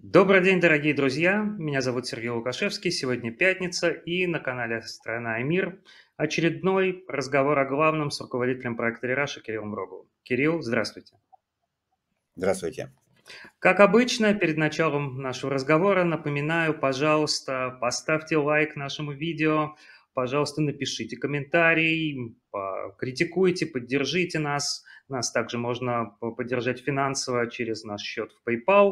Добрый день, дорогие друзья! Меня зовут Сергей Лукашевский. Сегодня пятница, и на канале «Страна и мир» очередной разговор о главном с руководителем проекта «Рераша» Кириллом Роговым. Кирилл, здравствуйте. Здравствуйте. Как обычно, перед началом нашего разговора напоминаю, пожалуйста, поставьте лайк нашему видео, пожалуйста, напишите комментарий, критикуйте, поддержите нас. Нас также можно поддержать финансово через наш счет в PayPal.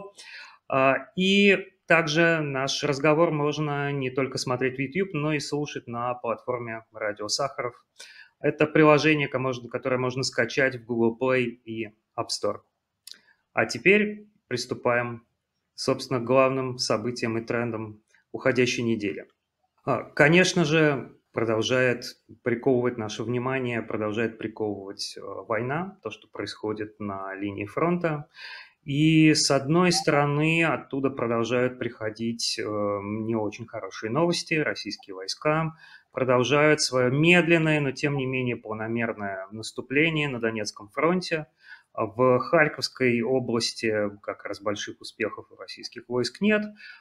И также наш разговор можно не только смотреть в YouTube, но и слушать на платформе «Радио Сахаров». Это приложение, которое можно скачать в Google Play и App Store. А теперь приступаем, собственно, к главным событиям и трендам уходящей недели. Конечно же, продолжает приковывать наше внимание, продолжает приковывать война, то, что происходит на линии фронта. И, с одной стороны, оттуда продолжают приходить не очень хорошие новости. Российские войска продолжают свое медленное, но тем не менее планомерное наступление на Донецком фронте. В Харьковской области как раз больших успехов у российских войск нет,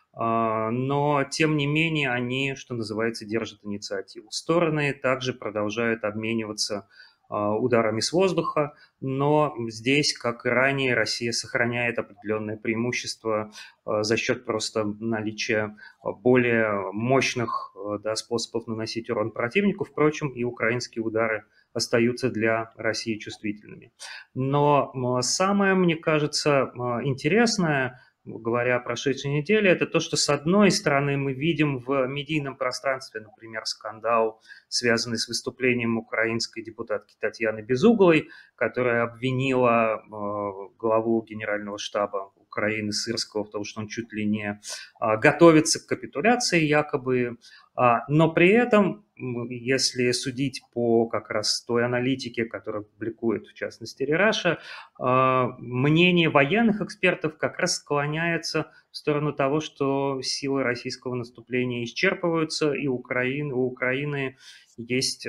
но тем не менее они, что называется, держат инициативу. Стороны также продолжают обмениваться ударами с воздуха, но здесь, как и ранее, Россия сохраняет определенное преимущество за счет просто наличия более мощных способов наносить урон противнику. Впрочем, и украинские удары остаются для России чувствительными. Но самое, мне кажется, интересное, говоря о прошедшей неделе, это то, что с одной стороны мы видим в медийном пространстве, например, скандал, связанный с выступлением украинской депутатки Татьяны Безуглой, которая обвинила главу Генерального штаба Украины Сырского в том, что он чуть ли не готовится к капитуляции якобы. Но при этом, если судить по как раз той аналитике, которую публикует, в частности, Рераша, мнение военных экспертов как раз склоняется в сторону того, что силы российского наступления исчерпываются, и у Украины есть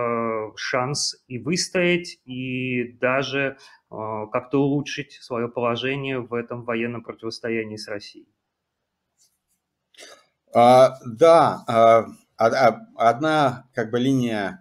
шанс и выстоять, и даже как-то улучшить свое положение в этом военном противостоянии с Россией. Да, одна как бы линия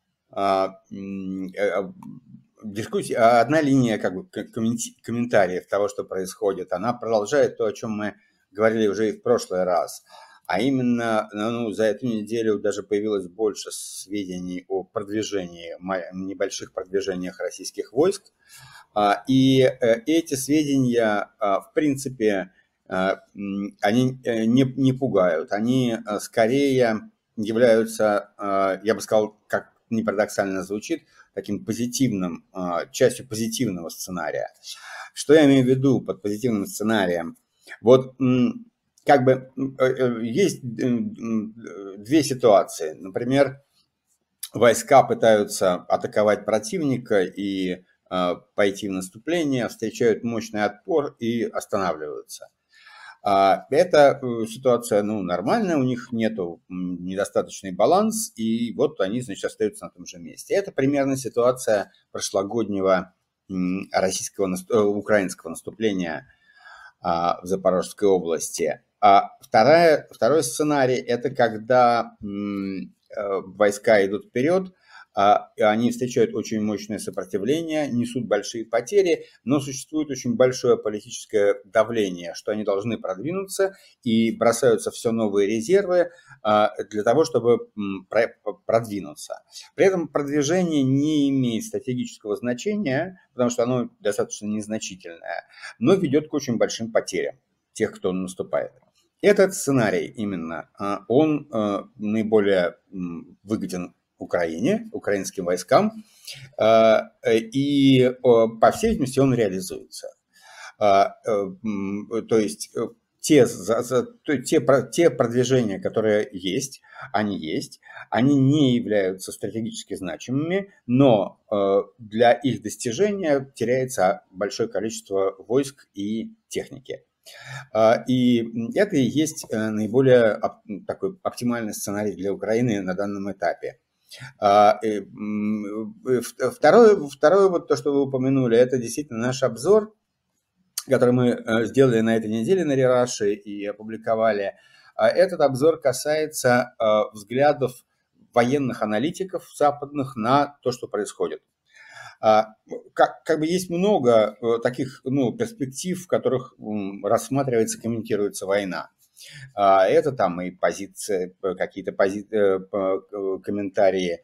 дискуссии, одна линия как бы комментариев того, что происходит, она продолжает то, о чем мы говорили уже и в прошлый раз. А именно, за эту неделю даже появилось больше сведений о продвижении, небольших продвижениях российских войск. И эти сведения, в принципе, они не пугают, они скорее являются, я бы сказал, как ни парадоксально звучит, таким позитивным, частью позитивного сценария. Что я имею в виду под позитивным сценарием? Вот как бы есть две ситуации. Например, войска пытаются атаковать противника и пойти в наступление, встречают мощный отпор и останавливаются. Эта ситуация, нормальная, у них нету недостаточный баланс, и вот они, значит, остаются на том же месте. Это примерно ситуация прошлогоднего украинского наступления в Запорожской области. Второй сценарий – это когда войска идут вперед, они встречают очень мощное сопротивление, несут большие потери, но существует очень большое политическое давление, что они должны продвинуться, и бросаются все новые резервы для того, чтобы продвинуться. При этом продвижение не имеет стратегического значения, потому что оно достаточно незначительное, но ведет к очень большим потерям тех, кто наступает. Этот сценарий именно, он наиболее выгоден Украине, украинским войскам, и, по всей видимости, он реализуется. То есть те продвижения, которые есть, они не являются стратегически значимыми, но для их достижения теряется большое количество войск и техники. И это и есть наиболее такой оптимальный сценарий для Украины на данном этапе. Второе, вот то, что вы упомянули, это действительно наш обзор который мы сделали на этой неделе на Рераши и опубликовали. Этот обзор касается взглядов военных аналитиков западных на то, что происходит. Как бы есть много таких перспектив, в которых рассматривается, комментируется война. Это там и позиции, какие-то комментарии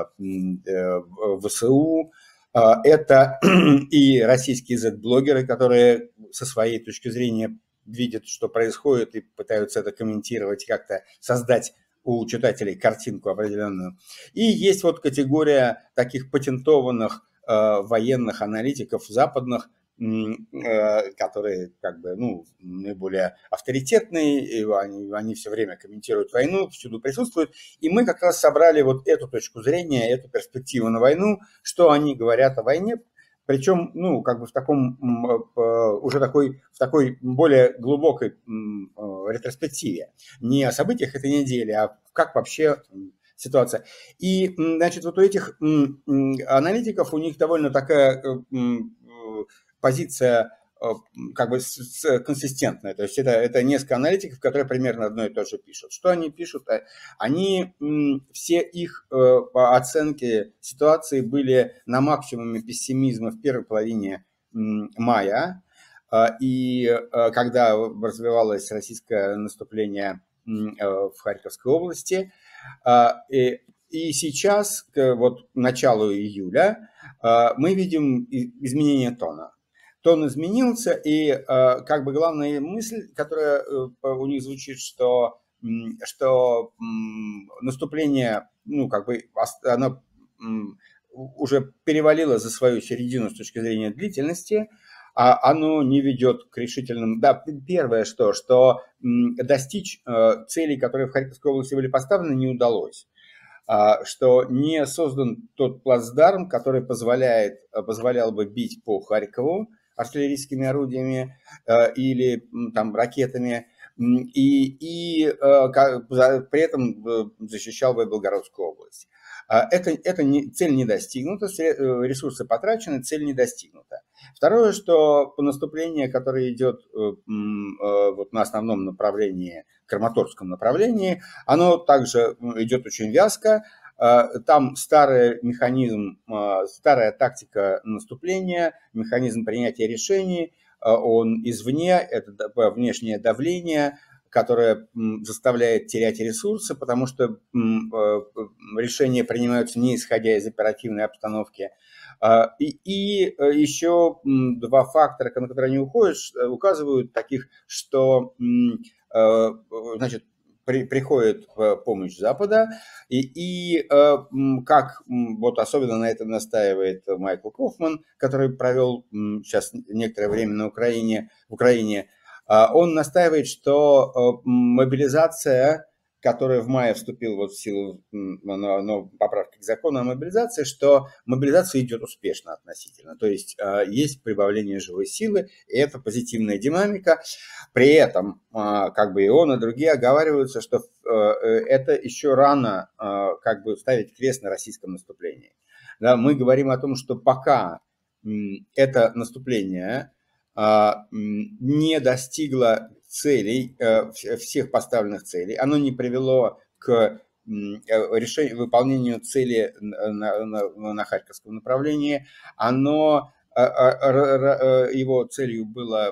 ВСУ, это и российские Z-блогеры, которые со своей точки зрения видят, что происходит, и пытаются это комментировать, как-то создать у читателей картинку определенную. И есть вот категория таких патентованных военных аналитиков западных, которые как бы, наиболее авторитетные, и они все время комментируют войну, всюду присутствуют. И мы как раз собрали вот эту точку зрения, эту перспективу на войну, что они говорят о войне, причем, как бы в таком, уже в такой более глубокой ретроспективе. Не о событиях этой недели, а как вообще ситуация. И, значит, вот у этих аналитиков, у них довольно такая позиция как бы консистентная. То есть это несколько аналитиков, которые примерно одно и то же пишут. Что они пишут? Они, все их оценки ситуации были на максимуме пессимизма в первой половине мая. И когда развивалось российское наступление в Харьковской области. И сейчас, вот к началу июля, мы видим изменение тона. Тон изменился, и как бы главная мысль, которая у них звучит, что наступление, как бы оно уже перевалило за свою середину с точки зрения длительности, а оно не ведет к решительным... Да, первое, что достичь целей, которые в Харьковской области были поставлены, не удалось. Что не создан тот плацдарм, который позволял бы бить по Харькову артиллерийскими орудиями или там ракетами, и при этом защищал бы Белгородскую область. Цель не достигнута, ресурсы потрачены, цель не достигнута. Второе, что наступление, которое идет вот на основном направлении, Краматорском направлении, оно также идет очень вязко. Там старый механизм, старая тактика наступления, механизм принятия решений, он извне, это внешнее давление, которое заставляет терять ресурсы, потому что решения принимаются не исходя из оперативной обстановки. И еще два фактора, на которые они указывают, таких, что, значит, приходит помощь Запада, и как вот особенно на этом настаивает Майкл Кофман, который провел сейчас некоторое время в Украине, он настаивает, что мобилизация, которая в мае вступила вот в силу поправки к закону о мобилизации, что мобилизация идет успешно относительно. То есть есть прибавление живой силы, и это позитивная динамика. При этом как бы и он, и другие оговариваются, что это еще рано как бы ставить крест на российском наступлении. Да, мы говорим о том, что пока это наступление не достигло целей, всех поставленных целей, оно не привело к выполнению цели на Харьковском направлении, его целью было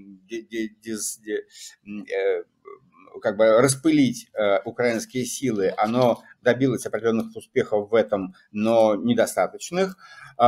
как бы распылить украинские силы, оно добилось определенных успехов в этом, но недостаточных,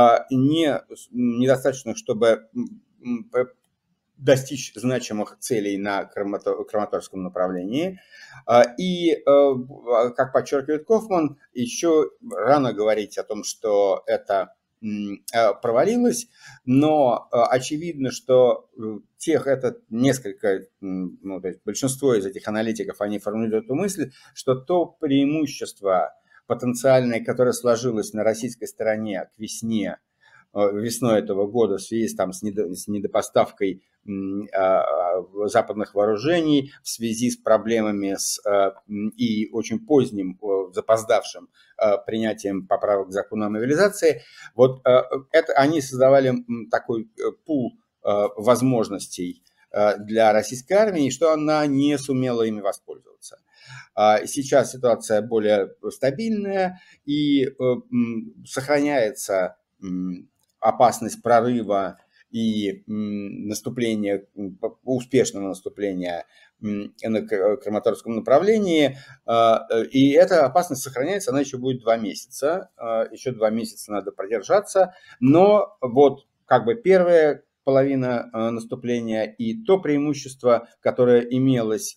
чтобы достичь значимых целей на Краматорском направлении. И, как подчеркивает Кофман, еще рано говорить о том, что это провалилось, но очевидно, что то есть большинство из этих аналитиков, они формулируют эту мысль, что то преимущество потенциальное, которое сложилось на российской стороне к весной этого года в связи с недопоставкой западных вооружений, в связи с проблемами и очень поздним, запоздавшим принятием поправок к закону о мобилизации. Вот это они создавали такой пул возможностей для российской армии, и что она не сумела ими воспользоваться. Сейчас ситуация более стабильная, и сохраняется опасность прорыва и наступления, успешного наступления на Краматорском направлении. И эта опасность сохраняется, она еще будет 2 месяца. Еще 2 месяца надо продержаться. Но вот как бы первая половина наступления и то преимущество, которое имелось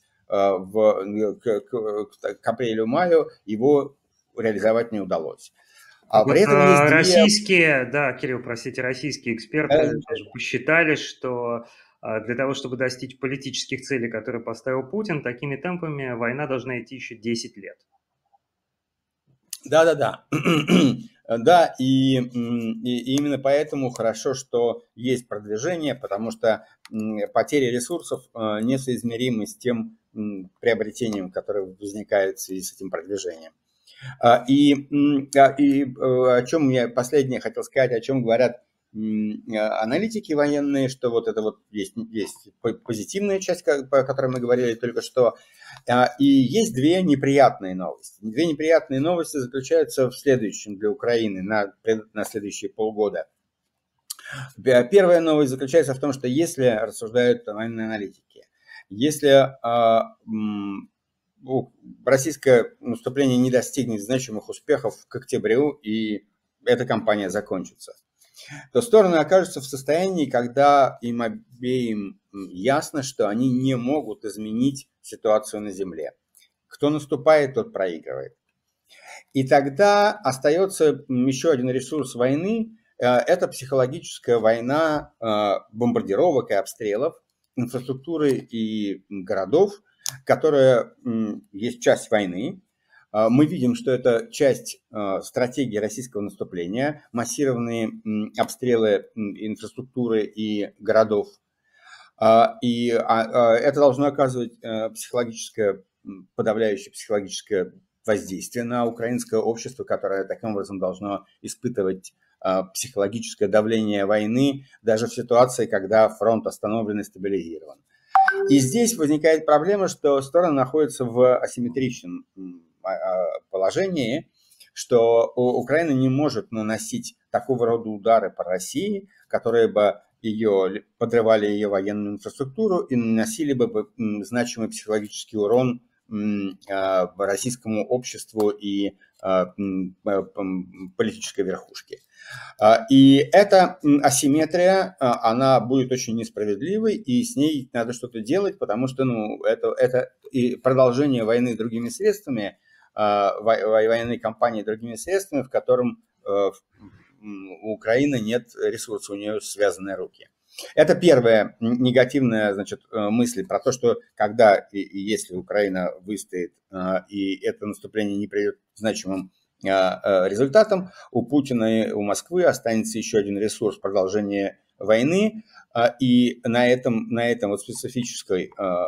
к апрелю-маю, его реализовать не удалось. А Вот при этом есть две... российские, да, Кирилл, простите, российские эксперты тоже посчитали, что для того, чтобы достичь политических целей, которые поставил Путин, такими темпами война должна идти еще 10 лет. Да. Да, и именно поэтому хорошо, что есть продвижение, потому что потери ресурсов несоизмеримы с тем приобретением, которое возникает в связи с этим продвижением. И о чем я последнее хотел сказать, о чем говорят аналитики военные, что вот это вот есть позитивная часть, по которой мы говорили только что, и есть две неприятные новости. Две неприятные новости заключаются в следующем для Украины на следующие полгода. Первая новость заключается в том, что если, рассуждают военные аналитики, если российское наступление не достигнет значимых успехов к октябрю, и эта кампания закончится, то стороны окажутся в состоянии, когда им обеим ясно, что они не могут изменить ситуацию на земле. Кто наступает, тот проигрывает. И тогда остается еще один ресурс войны – это психологическая война бомбардировок и обстрелов инфраструктуры и городов, которая есть часть войны. Мы видим, что это часть стратегии российского наступления, массированные обстрелы инфраструктуры и городов. И это должно оказывать подавляющее психологическое воздействие на украинское общество, которое таким образом должно испытывать психологическое давление войны даже в ситуации, когда фронт остановлен и стабилизирован. И здесь возникает проблема, что стороны находятся в асимметричном положении, что Украина не может наносить такого рода удары по России, которые бы подрывали ее военную инфраструктуру и наносили бы значимый психологический урон российскому обществу и политической верхушке. И эта асимметрия, она будет очень несправедливой, и с ней надо что-то делать, потому что это и продолжение войны другими средствами, военной кампании другими средствами, в котором у Украины нет ресурсов, у нее связанные руки. Это первая негативная, мысль про то, что когда и если Украина выстоит, и это наступление не приведет к значимым результатам, у Путина и у Москвы останется еще один ресурс продолжения войны, и на этом вот специфической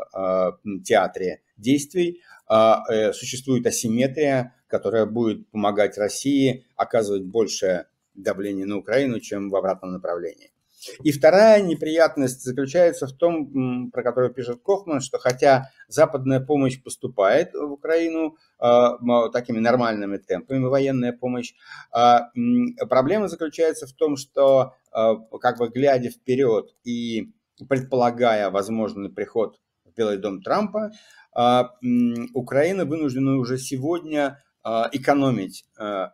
театре действий существует асимметрия, которая будет помогать России оказывать большее давление на Украину, чем в обратном направлении. И вторая неприятность заключается в том, про которую пишет Кофман, что хотя западная помощь поступает в Украину такими нормальными темпами, военная помощь, проблема заключается в том, что как бы глядя вперед и предполагая возможный приход в Белый дом Трампа, Украина вынуждена уже сегодня экономить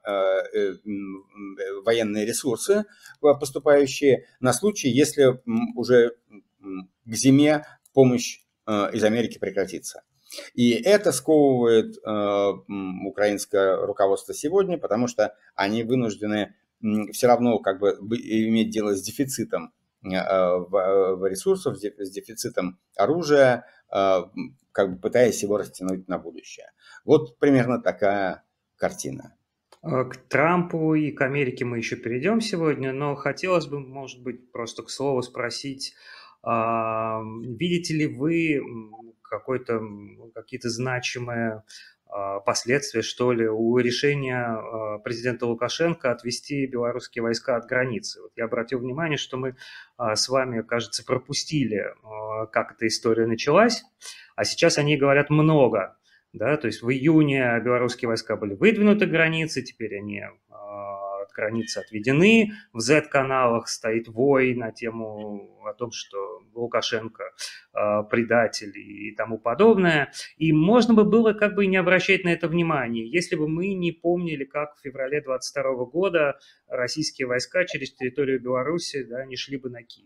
военные ресурсы, поступающие на случай, если уже к зиме помощь из Америки прекратится. И это сковывает украинское руководство сегодня, потому что они вынуждены все равно как бы иметь дело с дефицитом ресурсов, с дефицитом оружия, как бы пытаясь его растянуть на будущее. Вот примерно такая картина. К Трампу и к Америке мы еще перейдем сегодня, но хотелось бы, может быть, просто к слову спросить, видите ли вы какие-то значимые последствия, что ли, у решения президента Лукашенко отвести белорусские войска от границы. Вот я обратил внимание, что мы с вами, кажется, пропустили, как эта история началась, а сейчас о ней говорят много. Да, то есть в июне белорусские войска были выдвинуты к границе, теперь они от границы отведены. В Z-каналах стоит вой на тему о том, что Лукашенко предатель и тому подобное. И можно бы было как бы не обращать на это внимания, если бы мы не помнили, как в феврале 2022 года российские войска через территорию Беларуси, да, не шли бы на Киев.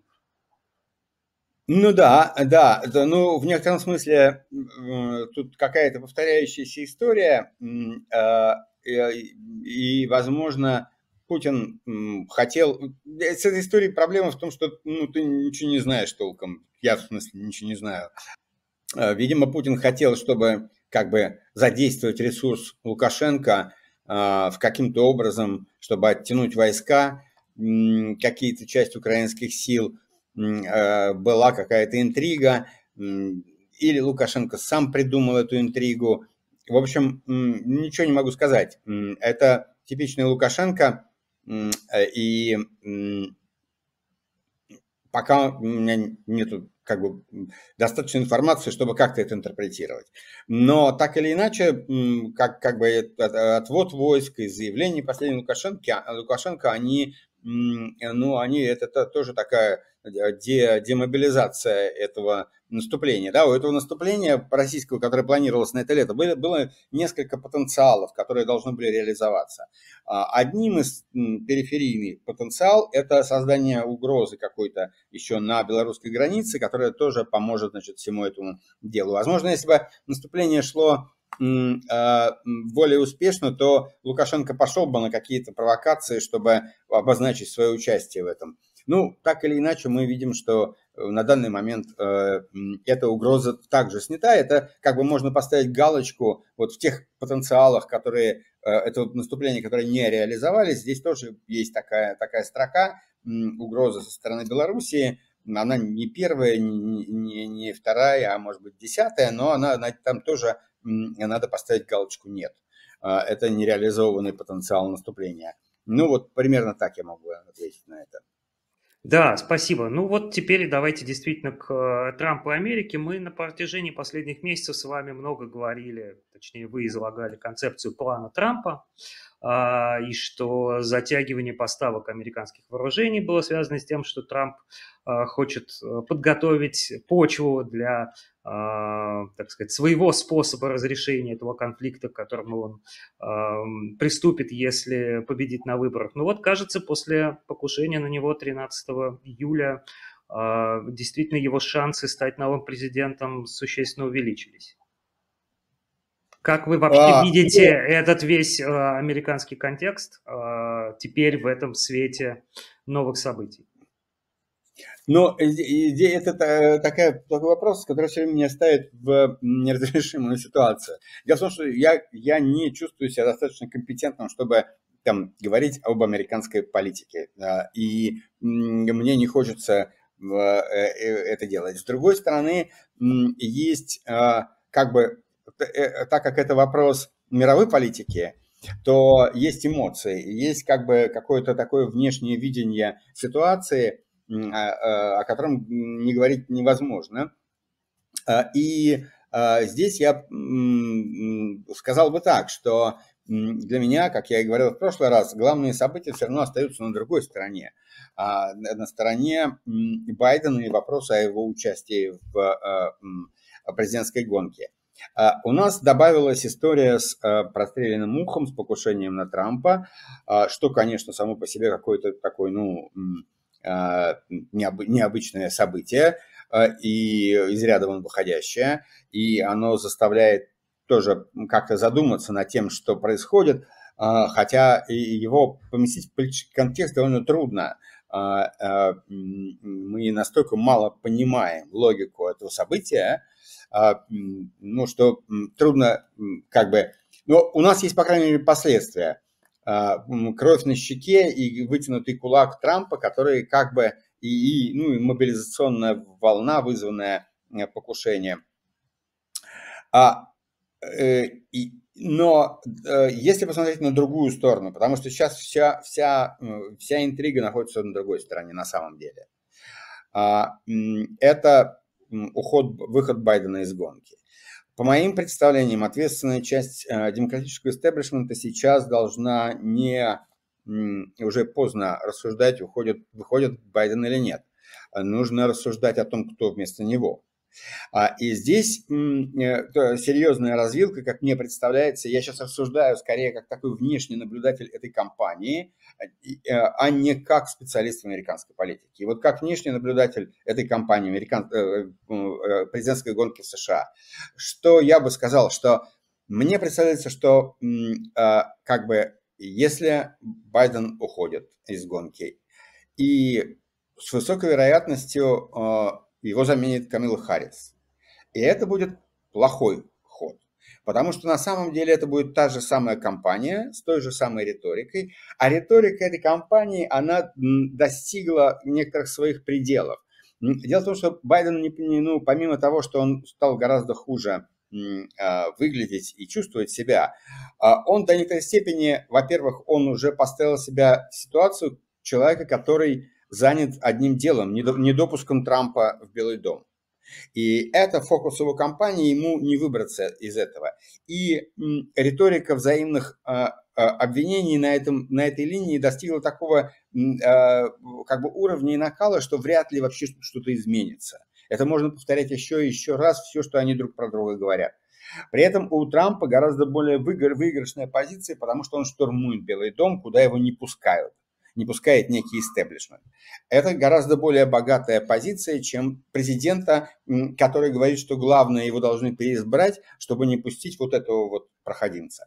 Ну да, ну в некотором смысле тут какая-то повторяющаяся история, и возможно, Путин хотел... С этой историей проблема в том, что ты ничего не знаешь толком, я в смысле ничего не знаю. Видимо, Путин хотел, чтобы как бы задействовать ресурс Лукашенко каким-то образом, чтобы оттянуть войска, какие-то часть украинских сил, была какая-то интрига, или Лукашенко сам придумал эту интригу. В общем, ничего не могу сказать. Это типичный Лукашенко, и пока у меня нету как бы достаточно информации, чтобы как-то это интерпретировать. Но так или иначе, как бы отвод войск и заявления последнего Лукашенко, они это тоже такая демобилизация этого наступления. Да, у этого наступления российского, которое планировалось на это лето, было несколько потенциалов, которые должны были реализоваться. Одним из периферийный потенциал – это создание угрозы какой-то еще на белорусской границе, которая тоже поможет, значит, всему этому делу. Возможно, если бы наступление шло более успешно, то Лукашенко пошел бы на какие-то провокации, чтобы обозначить свое участие в этом. Ну, так или иначе, мы видим, что на данный момент эта угроза также снята. Это как бы можно поставить галочку вот в тех потенциалах, которые это наступление, которые не реализовались. Здесь тоже есть такая строка, угроза со стороны Белоруссии. Она не первая, не вторая, а может быть 10-я, но она там тоже надо поставить галочку «нет». Это нереализованный потенциал наступления. Ну вот примерно так я могу ответить на это. Да, спасибо. Ну вот теперь давайте действительно к Трампу и Америке. Мы на протяжении последних месяцев с вами много говорили, точнее вы излагали концепцию плана Трампа, и что затягивание поставок американских вооружений было связано с тем, что Трамп хочет подготовить почву для, так сказать, своего способа разрешения этого конфликта, к которому он приступит, если победит на выборах. Ну вот, кажется, после покушения на него 13 июля действительно его шансы стать новым президентом существенно увеличились. Как вы вообще видите этот весь американский контекст теперь в этом свете новых событий? Но это такой вопрос, который все время меня ставит в неразрешимую ситуацию. Дело в том, что я не чувствую себя достаточно компетентным, чтобы там говорить об американской политике. И мне не хочется это делать. С другой стороны, есть как бы, так как это вопрос мировой политики, то есть эмоции, есть как бы какое-то такое внешнее видение ситуации, о котором не говорить невозможно. И здесь я сказал бы так, что для меня, как я и говорил в прошлый раз, главные события все равно остаются на другой стороне. На стороне Байдена и вопроса о его участии в президентской гонке. У нас добавилась история с простреленным ухом, с покушением на Трампа, что, конечно, само по себе какой-то такой, необычное событие и из ряда вон выходящее, и оно заставляет тоже как-то задуматься над тем, что происходит, хотя его поместить в политический контекст довольно трудно. Мы настолько мало понимаем логику этого события, что трудно как бы... Но у нас есть, по крайней мере, последствия. Кровь на щеке и вытянутый кулак Трампа, который как бы и мобилизационная волна, вызванная покушением. И Но если посмотреть на другую сторону, потому что сейчас вся интрига находится на другой стороне на самом деле, это выход Байдена из гонки. По моим представлениям, ответственная часть демократического истеблишмента сейчас должна уже поздно рассуждать, выходит Байден или нет. Нужно рассуждать о том, кто вместо него. И здесь серьезная развилка, как мне представляется, я сейчас рассуждаю скорее как такой внешний наблюдатель этой кампании, а не как специалист в американской политике. И вот как внешний наблюдатель этой кампании, президентской гонки в США, что я бы сказал, что мне представляется, что как бы если Байден уходит из гонки, и с высокой вероятностью его заменит Камила Харрис. И это будет плохой ход. Потому что на самом деле это будет та же самая кампания с той же самой риторикой. А риторика этой кампании, она достигла некоторых своих пределов. Дело в том, что Байден, помимо того, что он стал гораздо хуже выглядеть и чувствовать себя, он до некоторой степени, во-первых, он уже поставил себя в ситуацию человека, который занят одним делом, недопуском Трампа в Белый дом. И это фокус его кампании, ему не выбраться из этого. И риторика взаимных обвинений на этой линии достигла такого как бы уровня и накала, что вряд ли вообще что-то изменится. Это можно повторять еще и еще раз, все, что они друг про друга говорят. При этом у Трампа гораздо более выигрышная позиция, потому что он штурмует Белый дом, куда его не пускают. Не пускает некий истеблишмент. Это гораздо более богатая позиция, чем президента, который говорит, что главное, его должны переизбрать, чтобы не пустить вот этого вот проходимца.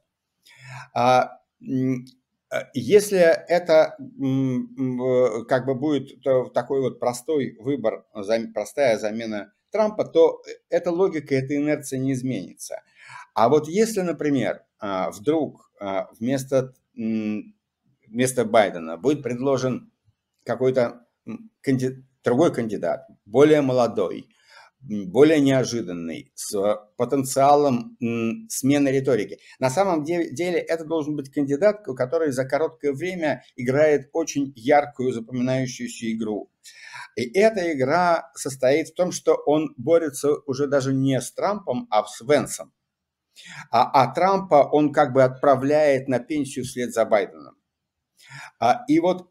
Если это как бы будет такой вот простой выбор, простая замена Трампа, то эта логика, эта инерция не изменится. А вот если, например, вдруг вместо Байдена будет предложен какой-то другой кандидат, более молодой, более неожиданный, с потенциалом смены риторики. На самом деле это должен быть кандидат, который за короткое время играет очень яркую, запоминающуюся игру. И эта игра состоит в том, что он борется уже даже не с Трампом, а с Венсом. А Трампа он как бы отправляет на пенсию вслед за Байденом. И вот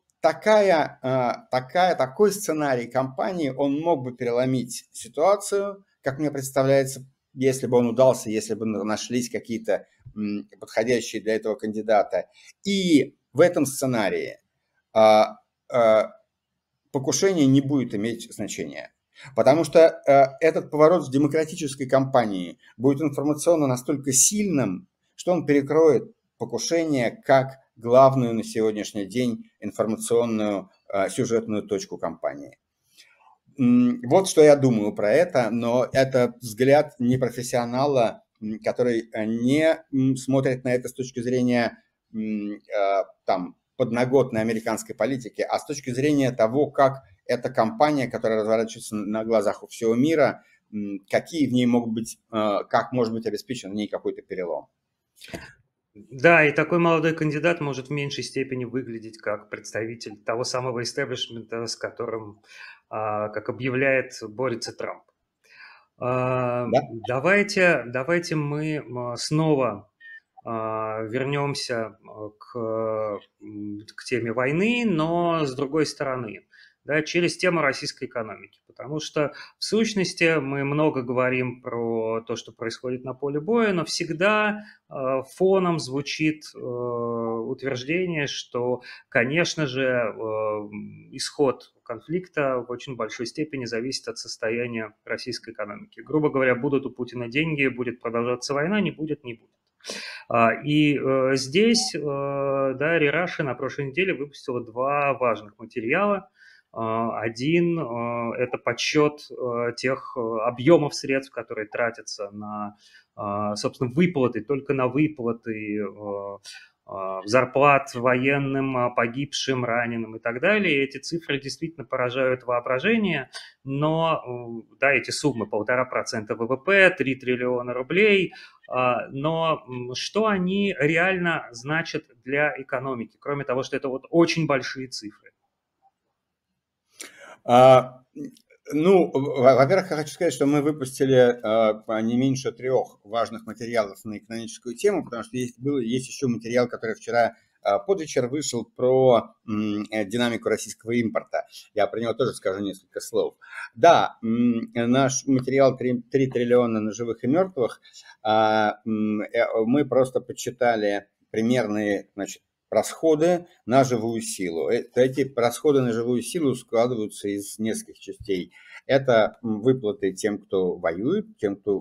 такой сценарий кампании, он мог бы переломить ситуацию, как мне представляется, если бы он удался, если бы нашлись какие-то подходящие для этого кандидата. И в этом сценарии покушение не будет иметь значения. Потому что этот поворот в демократической кампании будет информационно настолько сильным, что он перекроет покушение как главную на сегодняшний день информационную сюжетную точку кампании. Вот что я думаю про это, но это взгляд непрофессионала, который не смотрит на это с точки зрения подноготной американской политики, а с точки зрения того, как эта кампания, которая разворачивается на глазах у всего мира, какие в ней могут быть, как может быть обеспечен в ней какой-то перелом. Да, и такой молодой кандидат может в меньшей степени выглядеть как представитель того самого истеблишмента, с которым, как объявляет, борется Трамп. Да? Давайте мы снова вернемся к теме войны, но с другой стороны, да, через тему российской экономики. Потому что в сущности мы много говорим про то, что происходит на поле боя, но всегда фоном звучит утверждение, что, конечно же, исход конфликта в очень большой степени зависит от состояния российской экономики. Грубо говоря, будут у Путина деньги, будет продолжаться война, не будет, не будет. И здесь, да, Рераши на прошлой неделе выпустила два важных материала. Один – это подсчет тех объемов средств, которые тратятся на, собственно, выплаты, только на выплаты зарплат военным, погибшим, раненым и так далее. Эти цифры действительно поражают воображение, но, да, эти суммы 1,5% ВВП, 3 триллиона рублей, Но что они реально значат для экономики, кроме того, что это вот очень большие цифры? Ну, во-первых, я хочу сказать, что мы выпустили не меньше 3 важных материалов на экономическую тему, потому что есть еще материал, который вчера под вечер вышел про динамику российского импорта. Я про него тоже скажу несколько слов. Да, наш материал 3 триллиона на живых и мертвых, мы просто подсчитали примерные, значит, расходы на живую силу. Эти расходы на живую силу складываются из нескольких частей. Это выплаты тем, кто воюет, тем, кто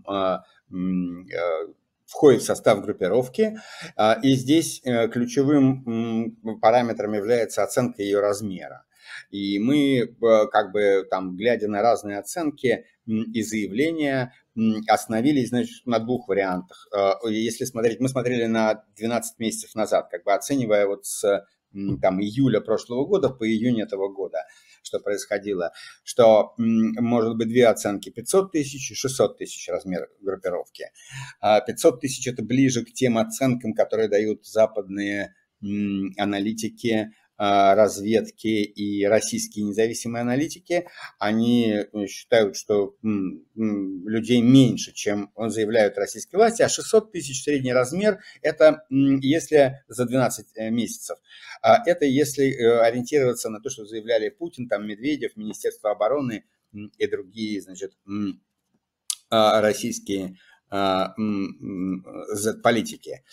входит в состав группировки. И здесь ключевым параметром является оценка ее размера. И мы, как бы там, глядя на разные оценки и заявления, остановились, значит, на 2 вариантах. Если смотреть, мы смотрели на 12 месяцев назад, как бы оценивая вот с там, июля прошлого года по июнь этого года, что происходило, что может быть 2 оценки: 500 тысяч и 600 тысяч размер группировки. 500 тысяч – это ближе к тем оценкам, которые дают западные аналитики, разведки и российские независимые аналитики. Они считают, что людей меньше, чем заявляют российские власти, а 600 тысяч средний размер – это если за 12 месяцев. Это если ориентироваться на то, что заявляли Путин, там Медведев, Министерство обороны и другие, значит, российские политики.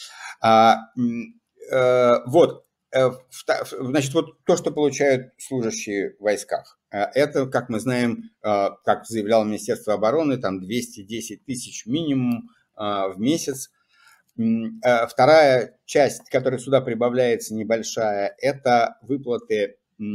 Вот. Значит, вот то, что получают служащие в войсках, это, как мы знаем, как заявляло Министерство обороны, там 210 тысяч минимум в месяц. Вторая часть, которая сюда прибавляется, небольшая, это выплаты,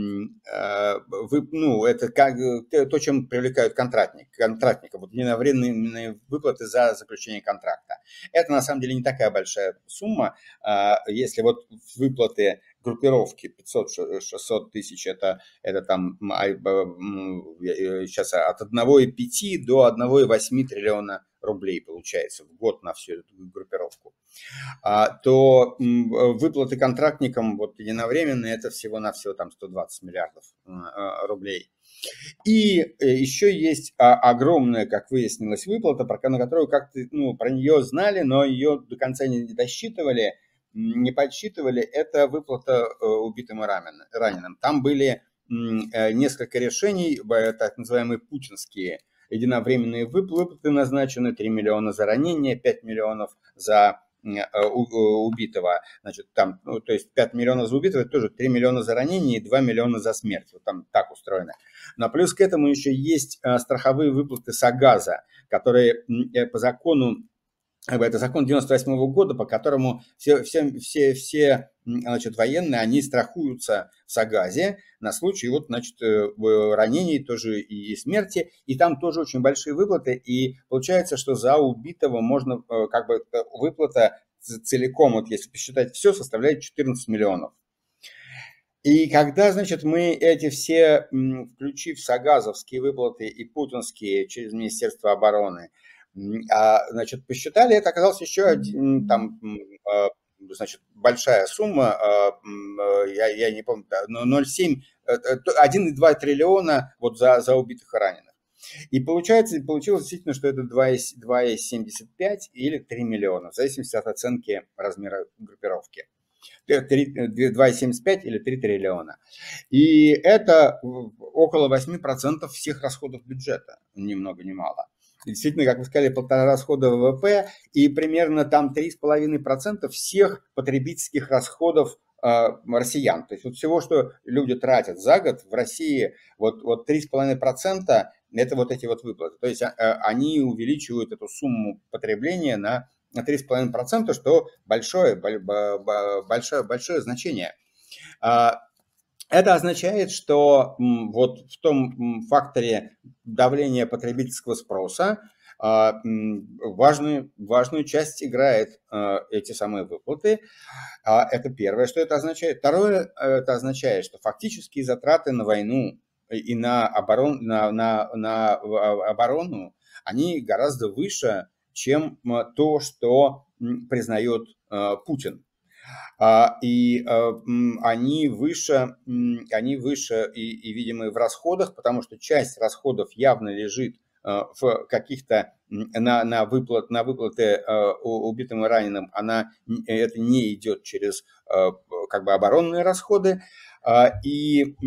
это как, то, чем привлекают контрактников, вот единовременные выплаты за заключение контракта. Это на самом деле не такая большая сумма. Если вот выплаты группировки 500-600 тысяч, это там сейчас от 1,5 до 1,8 триллиона рублей получается в год на всю эту группировку, то выплаты контрактникам вот единовременные это всего-навсего там 120 миллиардов рублей. И еще есть огромная, как выяснилось, выплата, на которую как-то про нее знали, но ее до конца не досчитывали, не подсчитывали. Это выплата убитым и раненым. Там были несколько решений, так называемые путинские единовременные выплаты назначены: 3 миллиона за ранение, 5 миллионов за убитого. Значит, там, то есть 5 миллионов за убитого, это тоже 3 миллиона за ранение и 2 миллиона за смерть. Вот там так устроено. Но плюс к этому еще есть страховые выплаты Сагаза, которые по закону, это закон 98 года, по которому все значит, военные, они страхуются в Сагазе на случай вот, значит, ранений тоже и смерти, и там тоже очень большие выплаты, и получается, что за убитого можно, как бы, выплата целиком, вот если посчитать все, составляет 14 миллионов. И когда, значит, мы эти все, включив сагазовские выплаты и путинские через Министерство обороны, значит, посчитали, это оказалось еще один, там, значит, большая сумма, я не помню, 0,7, 1,2 триллиона вот за убитых и раненых. И получилось действительно, что это 2,75 или 3 миллиона, в зависимости от оценки размера группировки. 2,75 или 3 триллиона. И это около 8% всех расходов бюджета, ни много ни мало. Действительно, как вы сказали, 1,5 расхода ВВП и примерно там 3,5% всех потребительских расходов россиян. То есть вот всего, что люди тратят за год в России, вот 3,5% это вот эти вот выплаты. То есть они увеличивают эту сумму потребления на 3,5%, что большое значение. Это означает, что вот в том факторе давления потребительского спроса важную часть играет эти самые выплаты. Это первое, что это означает. Второе, это означает, что фактические затраты на войну и на оборону, они гораздо выше, чем то, что признает Путин. И они выше, и, видимо, в расходах, потому что часть расходов явно лежит в каких-то на выплаты убитым и раненым, это не идет через как бы оборонные расходы, и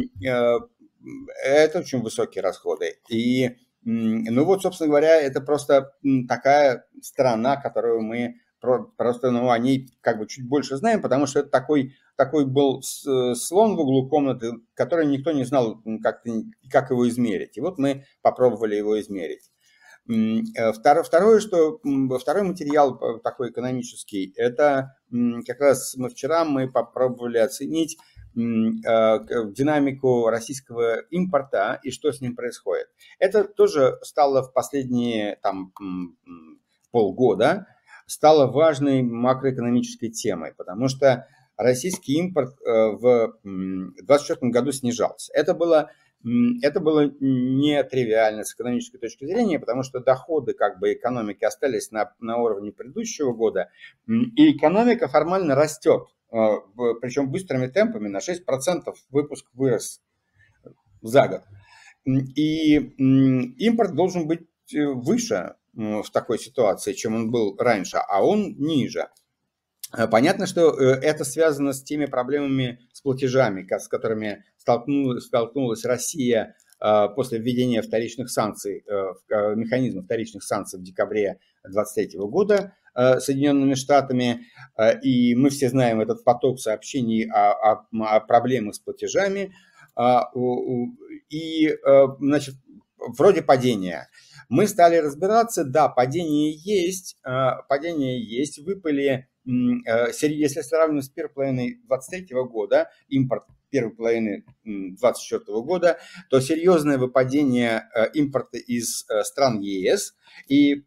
это очень высокие расходы. И, ну вот, собственно говоря, это просто такая сторона, которую мы просто о ней как бы чуть больше знаем, потому что это такой был слон в углу комнаты, который никто не знал, как его измерить. И вот мы попробовали его измерить. Второй материал такой экономический, это как раз вчера мы попробовали оценить динамику российского импорта и что с ним происходит. Это тоже стало в последние полгода стало важной макроэкономической темой, потому что российский импорт в 2024 году снижался. Это было не тривиально с экономической точки зрения, потому что доходы как бы экономики остались на уровне предыдущего года, и экономика формально растет, причем быстрыми темпами, на 6% выпуск вырос за год. И импорт должен быть выше в такой ситуации, чем он был раньше, а он ниже. Понятно, что это связано с теми проблемами с платежами, с которыми столкнулась Россия после введения вторичных санкций, механизма вторичных санкций в декабре 2023 года Соединенными Штатами. И мы все знаем этот поток сообщений о проблемах с платежами. И, значит, вроде падения. Мы стали разбираться, да, падение есть, выпали, если сравнивать с первой половиной 2023 года, импорт первой половины 2024 года, то серьезное выпадение импорта из стран ЕС и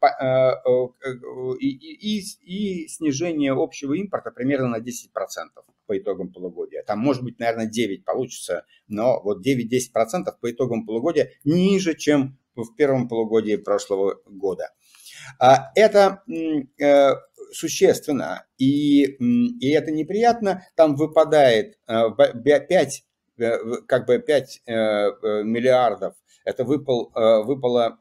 снижение общего импорта примерно на 10% по итогам полугодия. Там может быть, наверное, 9 получится, но вот 9-10% по итогам полугодия ниже, чем в первом полугодии прошлого года. Это существенно, и это неприятно. Там выпадает 5 миллиардов. Это выпало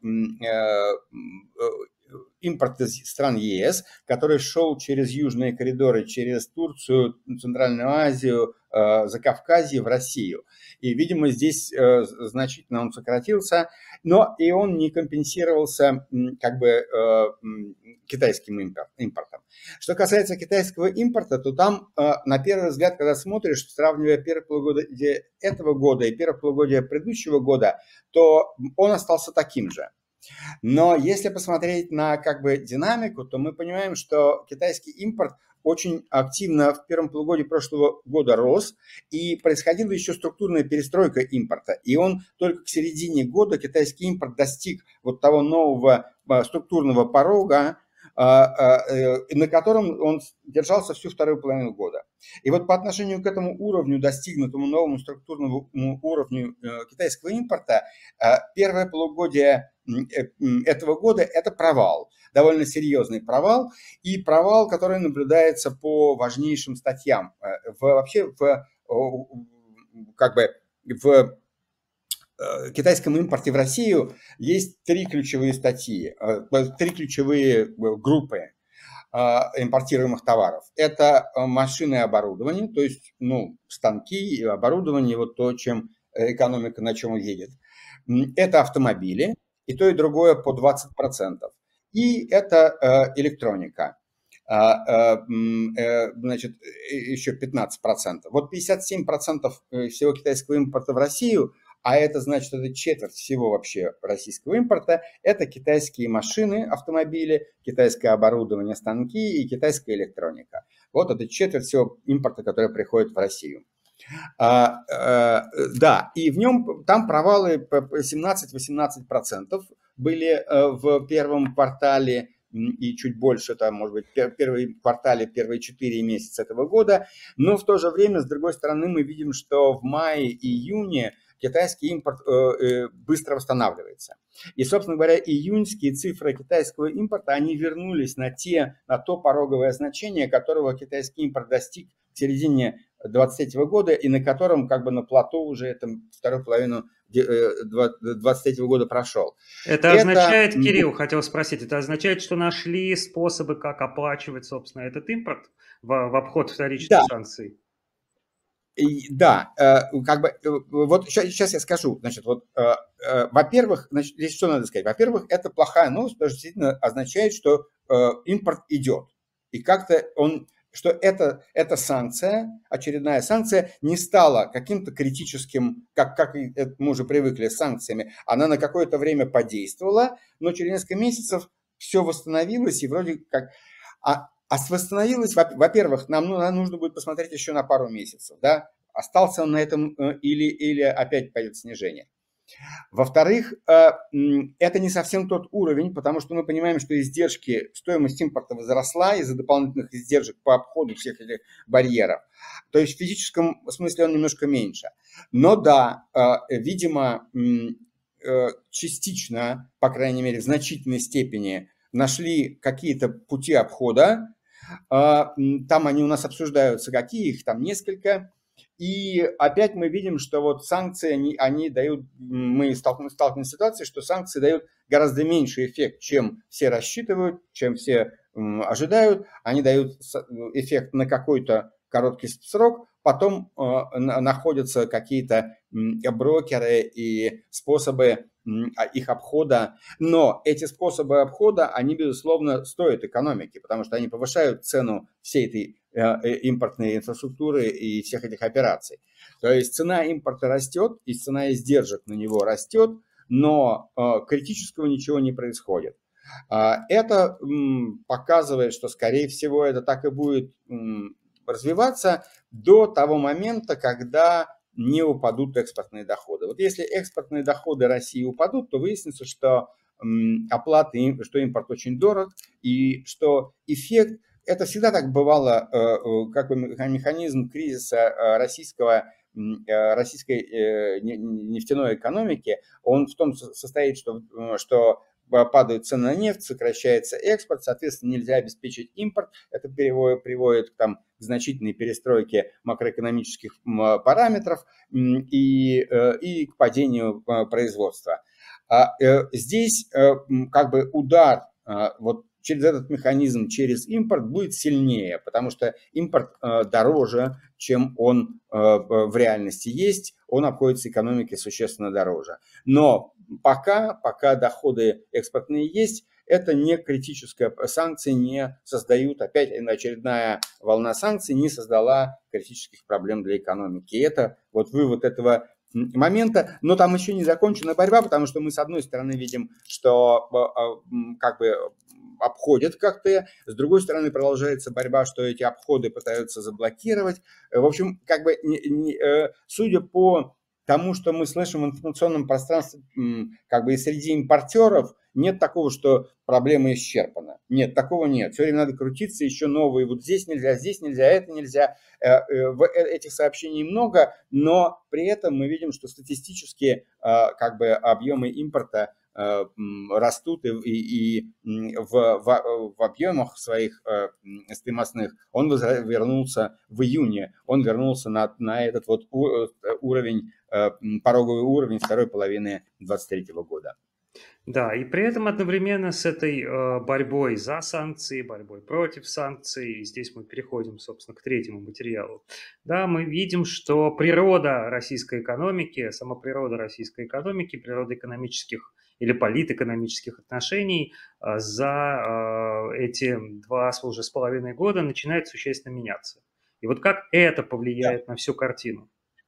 импорт из стран ЕС, который шел через южные коридоры, через Турцию, Центральную Азию, Закавказье в Россию. И, видимо, здесь значительно он сократился, но и он не компенсировался как бы китайским импортом. Что касается китайского импорта, то там, на первый взгляд, когда смотришь, сравнивая первое полугодие этого года и первое полугодие предыдущего года, то он остался таким же. Но если посмотреть на как бы динамику, то мы понимаем, что китайский импорт очень активно в первом полугодии прошлого года рос, и происходила еще структурная перестройка импорта. И он только к середине года, китайский импорт достиг вот того нового структурного порога, на котором он держался всю вторую половину года. И вот по отношению к этому уровню, достигнутому новому структурному уровню китайского импорта, первое полугодие этого года – это провал, довольно серьезный провал, и провал, который наблюдается по важнейшим статьям. Вообще в китайском импорте в Россию есть 3 ключевые статьи, 3 ключевые группы импортируемых товаров. Это машины и оборудование, то есть станки и оборудование, вот то, чем экономика на чем едет. Это автомобили, и то, и другое по 20%. И это электроника. Значит, еще 15%. Вот 57% всего китайского импорта в Россию, а это значит, это четверть всего вообще российского импорта, это китайские машины, автомобили, китайское оборудование, станки и китайская электроника. Вот это четверть всего импорта, который приходит в Россию. Да, и в нем там провалы 17-18% были в первом квартале, и чуть больше, там, может быть, в первом квартале, первые 4 месяца этого года. Но в то же время, с другой стороны, мы видим, что в мае и июне китайский импорт быстро восстанавливается. И, собственно говоря, июньские цифры китайского импорта, они вернулись на то пороговое значение, которого китайский импорт достиг в середине 2023 года, и на котором как бы на плато уже вторую половину 2023 года прошел. Это означает, Кирилл, хотел спросить, это означает, что нашли способы, как оплачивать, собственно, этот импорт в обход вторичных санкций? Да, как бы, вот сейчас я скажу, значит, вот, во-первых, значит, здесь что надо сказать? Во-первых, это плохая новость, потому что действительно означает, что импорт идет. И как-то что эта санкция, очередная санкция, не стала каким-то критическим, как мы уже привыкли с санкциями, она на какое-то время подействовала, но через несколько месяцев все восстановилось, и вроде как... А восстановилось, во-первых, нам нужно будет посмотреть еще на пару месяцев, да, остался он на этом или опять пойдет снижение. Во-вторых, это не совсем тот уровень, потому что мы понимаем, что стоимость импорта возросла из-за дополнительных издержек по обходу всех этих барьеров. То есть в физическом смысле он немножко меньше. Но да, видимо, частично, по крайней мере, в значительной степени нашли какие-то пути обхода. Там они у нас обсуждаются, какие их там несколько. И опять мы видим, что вот санкции, они дают, мы сталкиваемся с ситуацией, что санкции дают гораздо меньший эффект, чем все рассчитывают, чем все ожидают. Они дают эффект на какой-то короткий срок, потом находятся какие-то брокеры и способы их обхода. Но эти способы обхода, они, безусловно, стоят экономике, потому что они повышают цену всей этой импортной инфраструктуры и всех этих операций. То есть цена импорта растет, и цена издержек на него растет, но критического ничего не происходит. Это показывает, что, скорее всего, это так и будет развиваться до того момента, когда не упадут экспортные доходы. Вот если экспортные доходы России упадут, то выяснится, что что импорт очень дорог, и что эффект, это всегда так бывало, как механизм кризиса российской нефтяной экономики, он в том состоит, что падают цены на нефть, сокращается экспорт, соответственно, нельзя обеспечить импорт. Это приводит к значительной перестройке макроэкономических параметров и к падению производства. Здесь как бы удар вот через этот механизм, через импорт будет сильнее, потому что импорт дороже, чем он в реальности есть, он обходится экономике существенно дороже. Но пока доходы экспортные есть, это не критическая санкция, не создают, опять очередная волна санкций не создала критических проблем для экономики. И это вот вывод этого момента, но там еще не закончена борьба, потому что мы с одной стороны видим, что как бы обходят как-то, с другой стороны продолжается борьба, что эти обходы пытаются заблокировать. В общем, как бы судя по тому, что мы слышим в информационном пространстве, как бы и среди импортеров, нет такого, что проблема исчерпана. Нет, такого нет. Все время надо крутиться, еще новые. Вот здесь нельзя, это нельзя. Этих сообщений много, но при этом мы видим, что статистически как бы объемы импорта растут, и в объемах своих стоимостных он вернулся в июне. Он вернулся на этот вот уровень, пороговый уровень второй половины 2023 года. Да, и при этом одновременно с этой борьбой за санкции, борьбой против санкций, и здесь мы переходим, собственно, к третьему материалу, да, мы видим, что природа российской экономики, сама природа российской экономики, природа экономических или политэкономических отношений за эти 2,5 года начинает существенно меняться. И вот как это повлияет на всю картину?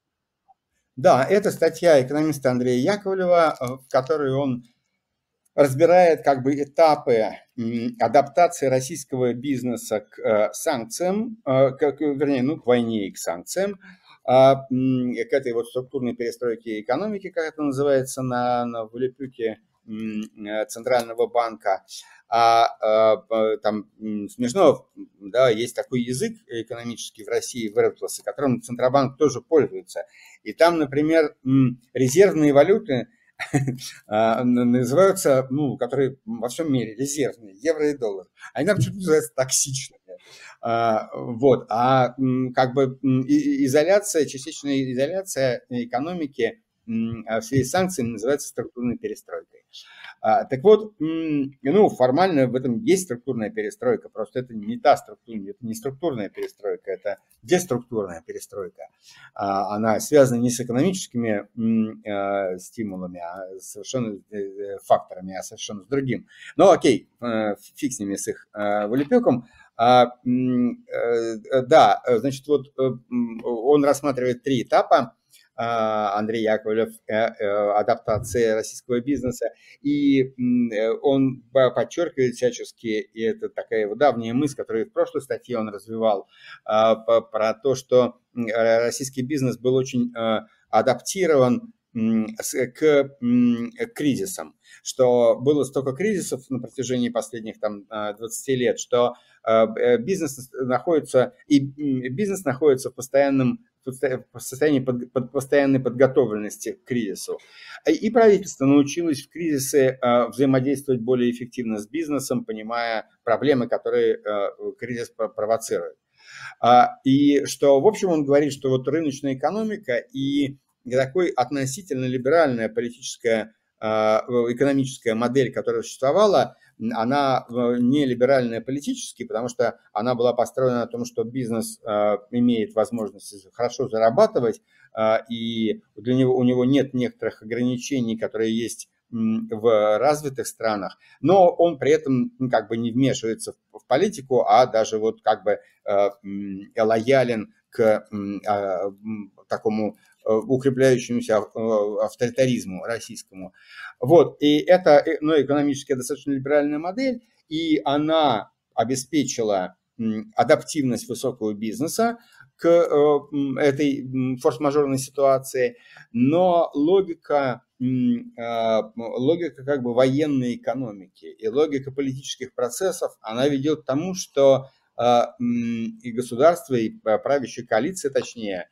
Да, это статья экономиста Андрея Яковлева, в которой он разбирает как бы этапы адаптации российского бизнеса к санкциям, к войне и к санкциям, к этой вот структурной перестройке экономики, как это называется в Липюке, Центрального банка. Там смешно, да, есть такой язык экономический в России выработался, которым Центробанк тоже пользуется. И там, например, резервные валюты называются, ну, которые во всем мире резервные, евро и доллар. Они там почему-то называются токсичными. Вот. Как бы изоляция, частичная изоляция экономики в связи с санкциями называется структурной перестройкой. Так вот, ну, формально в этом есть структурная перестройка, просто это не та структурная, это не структурная перестройка, это деструктурная перестройка. Она связана не с экономическими стимулами, совершенно факторами, а совершенно с другим. Но окей, фиг с ними, с их вылепеком. Да, значит, вот он рассматривает 3 этапа. Андрей Яковлев, адаптация российского бизнеса, и он подчеркивает всячески, и это такая его давняя мысль, которую в прошлой статье он развивал, про то, что российский бизнес был очень адаптирован к кризисам, что было столько кризисов на протяжении последних там 20 лет, что бизнес находится в состоянии постоянной подготовленности к кризису. И правительство научилось в кризисы взаимодействовать более эффективно с бизнесом, понимая проблемы, которые кризис провоцирует. И что, в общем, он говорит, что вот рыночная экономика и такой относительно либеральная политическая экономическая модель, которая существовала, она не либеральная политически, потому что она была построена на том, что бизнес имеет возможность хорошо зарабатывать, и у него нет некоторых ограничений, которые есть в развитых странах, но он при этом как бы не вмешивается в политику, а даже вот как бы лоялен к такому укрепляющемуся авторитаризму российскому. Вот, и это, ну, экономическая достаточно либеральная модель, и она обеспечила адаптивность высокого бизнеса к этой форс-мажорной ситуации, но логика как бы военной экономики и логика политических процессов, она ведет к тому, что и государство, и правящая коалиция, точнее,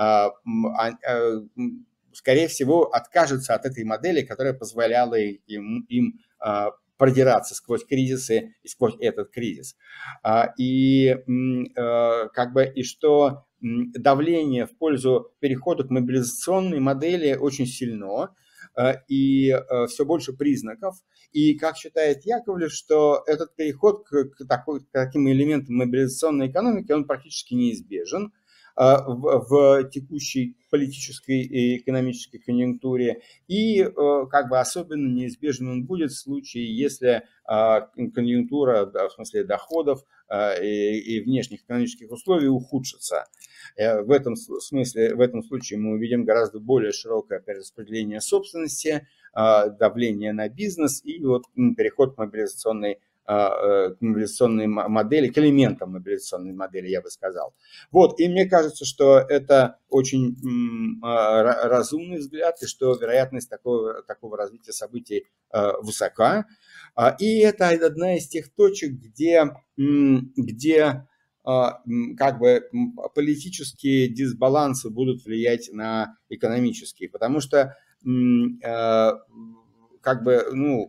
скорее всего, откажется от этой модели, которая позволяла им продираться сквозь кризисы и сквозь этот кризис. И как бы и что давление в пользу перехода к мобилизационной модели очень сильно, и все больше признаков. И как считает Яковлев, что этот переход к таким элементам мобилизационной экономики, он практически неизбежен в текущей политической и экономической конъюнктуре, и как бы особенно неизбежен он будет в случае, если конъюнктура, в смысле доходов и внешних экономических условий ухудшится. В этом смысле, в этом случае мы увидим гораздо более широкое перераспределение собственности, давление на бизнес и вот переход к мобилизационной модели, к элементам мобилизационной модели, я бы сказал. Вот, и мне кажется, что это очень разумный взгляд, и что вероятность такого развития событий высока. И это одна из тех точек, где как бы политические дисбалансы будут влиять на экономические, потому что как бы, ну,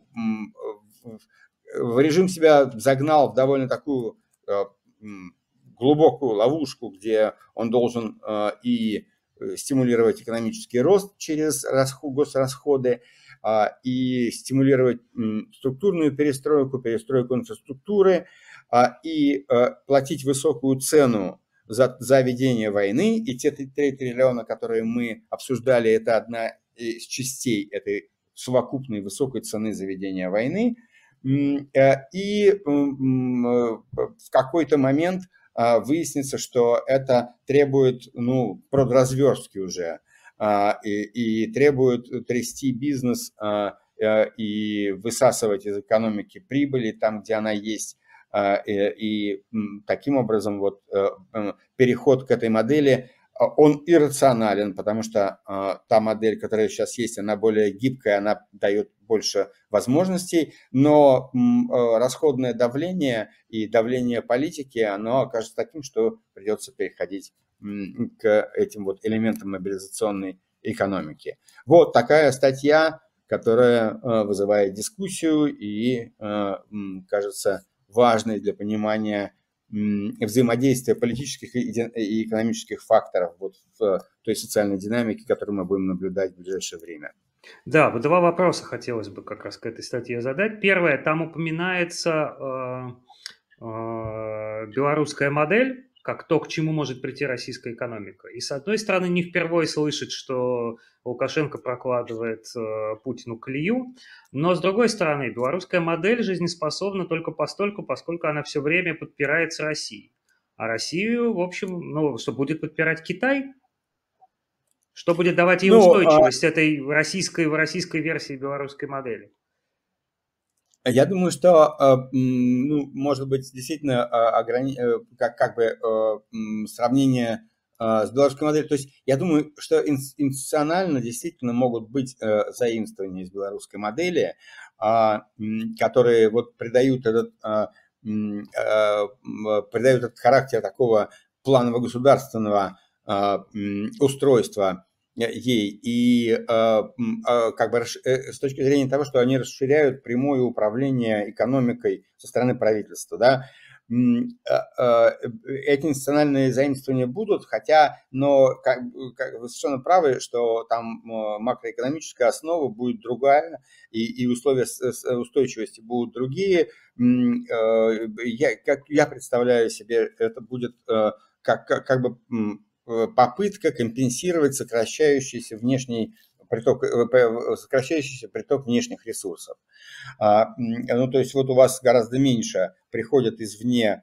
в режим себя загнал в довольно такую глубокую ловушку, где он должен и стимулировать экономический рост через госрасходы, и стимулировать структурную перестройку инфраструктуры, и платить высокую цену за ведение войны. И те 3 триллиона, которые мы обсуждали, это одна из частей этой совокупной высокой цены за ведение войны. И в какой-то момент выяснится, что это требует, ну, продразверстки уже, и требует трясти бизнес и высасывать из экономики прибыли там, где она есть. И таким образом вот переход к этой модели Он иррационален, потому что та модель, которая сейчас есть, она более гибкая, она дает больше возможностей, но расходное давление и давление политики, оно окажется таким, что придется переходить к этим вот элементам мобилизационной экономики. Вот такая статья, которая вызывает дискуссию и кажется важной для понимания взаимодействия политических и экономических факторов вот в той социальной динамике, которую мы будем наблюдать в ближайшее время. Да, вот два вопроса хотелось бы как раз к этой статье задать. Первое, там упоминается белорусская модель, как то, к чему может прийти российская экономика. И с одной стороны, не впервые слышать, что Лукашенко прокладывает Путину колею, но с другой стороны, белорусская модель жизнеспособна только постольку, поскольку она все время подпирается Россией. А Россию, в общем, ну, что будет подпирать Китай? Что будет давать ей устойчивость этой российской версии белорусской модели? Я думаю, что, ну, может быть, действительно сравнение с белорусской моделью. То есть я думаю, что институционально действительно могут быть заимствования из белорусской модели, которые вот придают этот характер такого планово-государственного устройства ей, и как бы с точки зрения того, что они расширяют прямое управление экономикой со стороны правительства, да, эти национальные заимствования будут, хотя, но вы совершенно правы, что там макроэкономическая основа будет другая, и условия устойчивости будут другие. Я представляю себе, это будет как бы попытка компенсировать сокращающийся приток внешних ресурсов. Ну, то есть вот у вас гораздо меньше приходят извне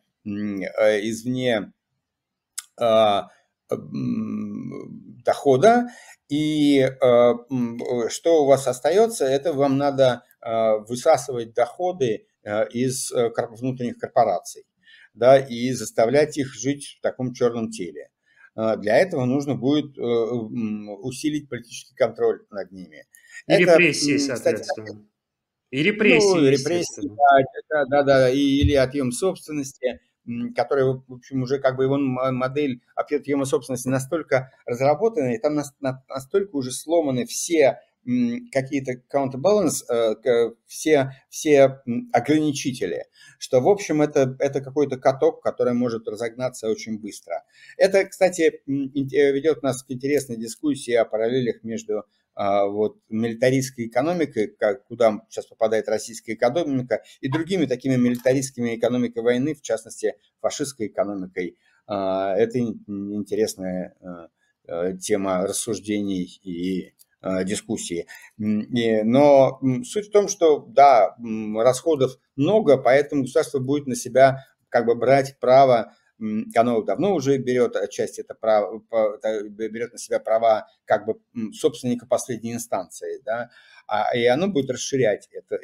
дохода, и что у вас остается, это вам надо высасывать доходы из внутренних корпораций, да, и заставлять их жить в таком черном теле. Для этого нужно будет усилить политический контроль над ними. И репрессии, соответственно. И репрессии, естественно. Да, или отъем собственности, который, в общем, уже как бы его модель отъема собственности настолько разработана, и там настолько уже сломаны все какие-то counterbalance, все ограничители, что, в общем, это какой-то каток, который может разогнаться очень быстро. Это, кстати, ведет нас к интересной дискуссии о параллелях между вот милитаристской экономикой, куда сейчас попадает российская экономика, и другими такими милитаристскими экономикой войны, в частности, фашистской экономикой. Это интересная тема рассуждений и дискуссии. Но суть в том, что, да, расходов много, поэтому государство будет на себя как бы брать право, оно давно уже берет отчасти это право, берет на себя права как бы собственника последней инстанции, да, и оно будет расширять эта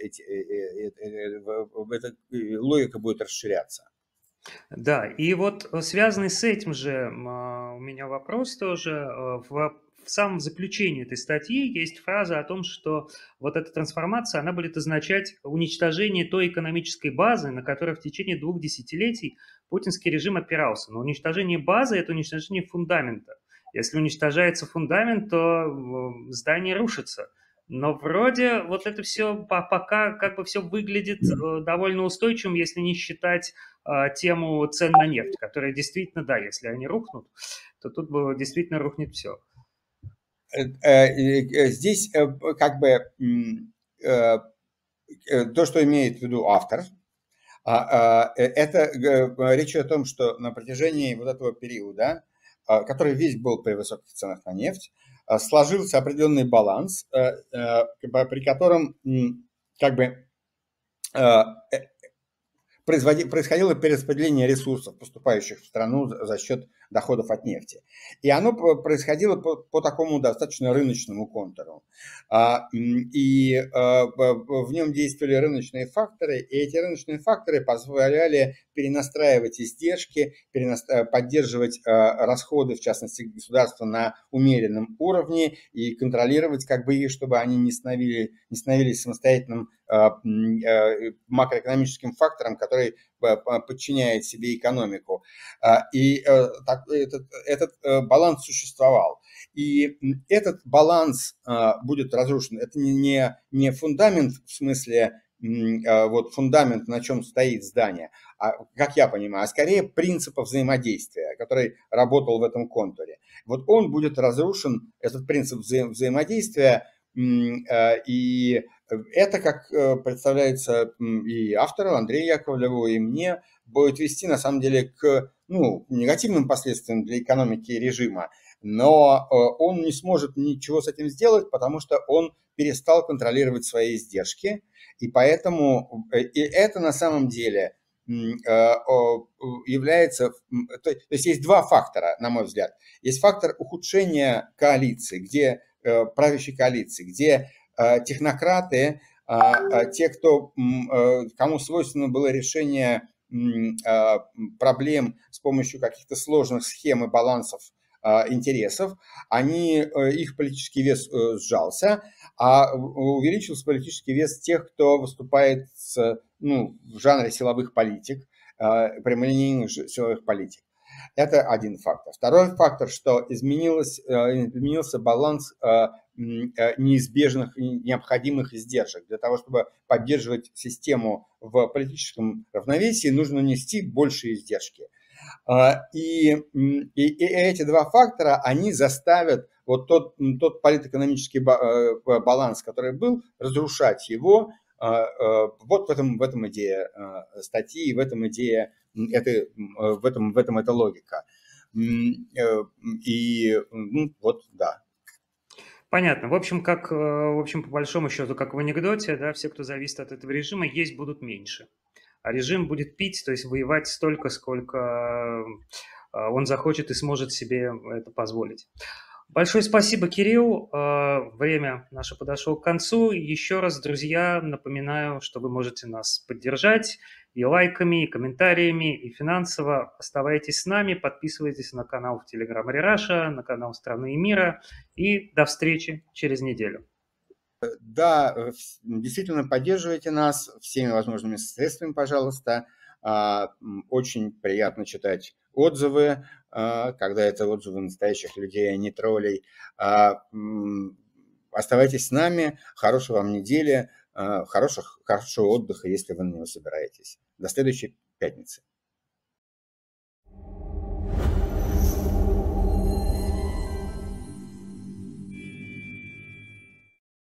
логика будет расширяться. Да, и вот связанный с этим же у меня вопрос тоже. В самом заключении этой статьи есть фраза о том, что вот эта трансформация, она будет означать уничтожение той экономической базы, на которой в течение 2 десятилетий путинский режим опирался. Но уничтожение базы – это уничтожение фундамента. Если уничтожается фундамент, то здание рушится. Но вроде вот это все пока как бы все выглядит довольно устойчивым, если не считать тему цен на нефть, которые действительно, да, если они рухнут, то тут действительно рухнет все. Здесь как бы то, что имеет в виду автор, это речь о том, что на протяжении вот этого периода, который весь был при высоких ценах на нефть, сложился определенный баланс, при котором как бы происходило перераспределение ресурсов, поступающих в страну за счет доходов от нефти. И оно происходило по такому достаточно рыночному контуру. И в нем действовали рыночные факторы, и эти рыночные факторы позволяли перенастраивать издержки, поддерживать расходы, в частности государства, на умеренном уровне и контролировать как бы их, чтобы они не становились самостоятельным макроэкономическим фактором, который подчиняет себе экономику. И этот баланс существовал. И этот баланс будет разрушен. Это не фундамент в смысле вот фундамент, на чем стоит здание, как я понимаю, а скорее принципа взаимодействия, который работал в этом контуре. Вот он будет разрушен, этот принцип взаимодействия, и это, как представляется и автору Андрею Яковлеву, и мне, будет вести на самом деле к негативным последствиям для экономики режима, но он не сможет ничего с этим сделать, потому что он перестал контролировать свои издержки, и поэтому и это на самом деле является... То есть два фактора, на мой взгляд. Есть фактор ухудшения коалиции, правящей коалиции, где технократы, те, кому свойственно было решение проблем с помощью каких-то сложных схем и балансов интересов, их политический вес сжался, а увеличился политический вес тех, кто выступает в жанре силовых политик, прямолинейных силовых политик. Это один фактор. Второй фактор, что изменился баланс неизбежных и необходимых издержек. Для того, чтобы поддерживать систему в политическом равновесии, нужно нести большие издержки. И эти два фактора, они заставят вот тот политэкономический баланс, который был, разрушать его. Вот в этом идея статьи, в этом эта логика. И вот, да. Понятно. В общем, по большому счету, как в анекдоте, да, все, кто зависит от этого режима, есть будут меньше. А режим будет пить, то есть воевать столько, сколько он захочет и сможет себе это позволить. Большое спасибо, Кирилл. Время наше подошло к концу. Еще раз, друзья, напоминаю, что вы можете нас поддержать и лайками, и комментариями, и финансово. Оставайтесь с нами, подписывайтесь на канал в Telegram Раша, на канал «Страны и мира». И до встречи через неделю. Да, действительно, поддерживайте нас всеми возможными средствами, пожалуйста. Очень приятно читать отзывы, когда это отзывы настоящих людей, а не троллей. Оставайтесь с нами, хорошей вам недели, хорошего отдыха, если вы на него собираетесь. До следующей пятницы.